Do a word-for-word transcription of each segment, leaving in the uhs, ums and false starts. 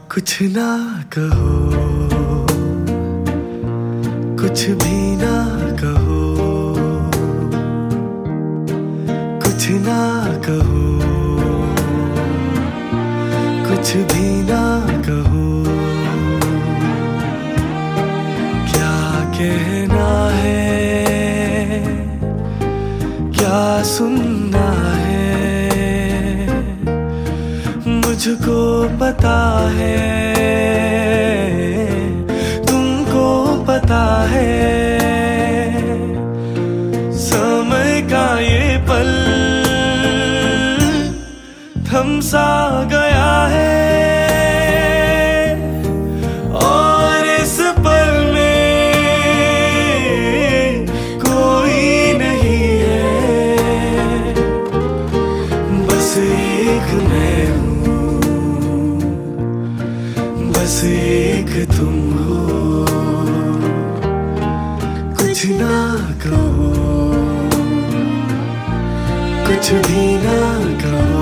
कुछ ना कहो, कुछ भी ना कहो, कुछ ना कहो, कुछ भी ना कहो। क्या कहना है, क्या सुनना है, मुझको पता है, तुमको पता है। समय का ये पल थम सा गया है, और इस पल में कोई नहीं है, बस एक मैं हूँ, बस एक तुम हो। कुछ ना कहो, कुछ भी ना कहो।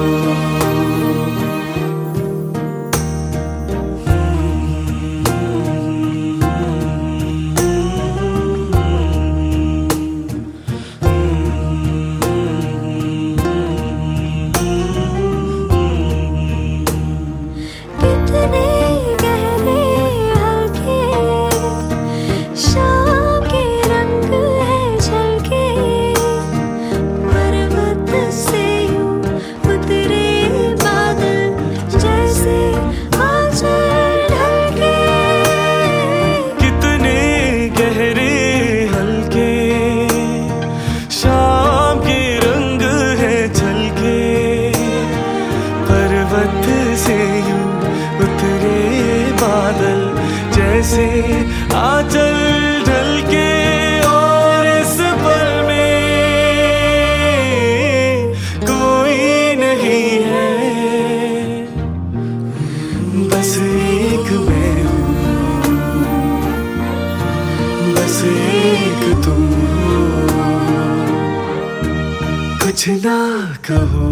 से यूं उतरे बादल जैसे आंचल ढलके, और इस पल में कोई नहीं है, बस एक मैं हूँ, बस एक तुम हो। कुछ ना कहो,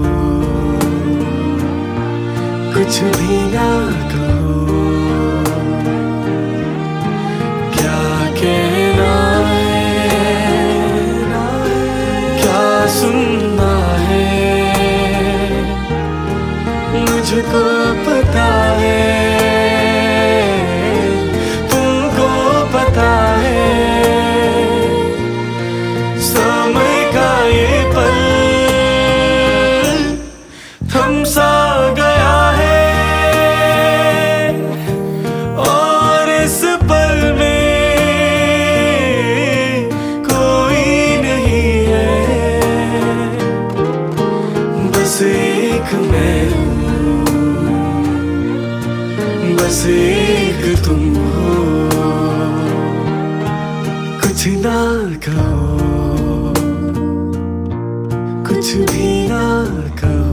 कुछ भी ना कहो। क्या कहना है, क्या सुनना है, मुझको पता है, तुमको पता है। समय का ये पल थम सा गया है, बस एक मैं हूँ, बस एक तुम हो। कुछ ना कहो, कुछ भी ना कहो।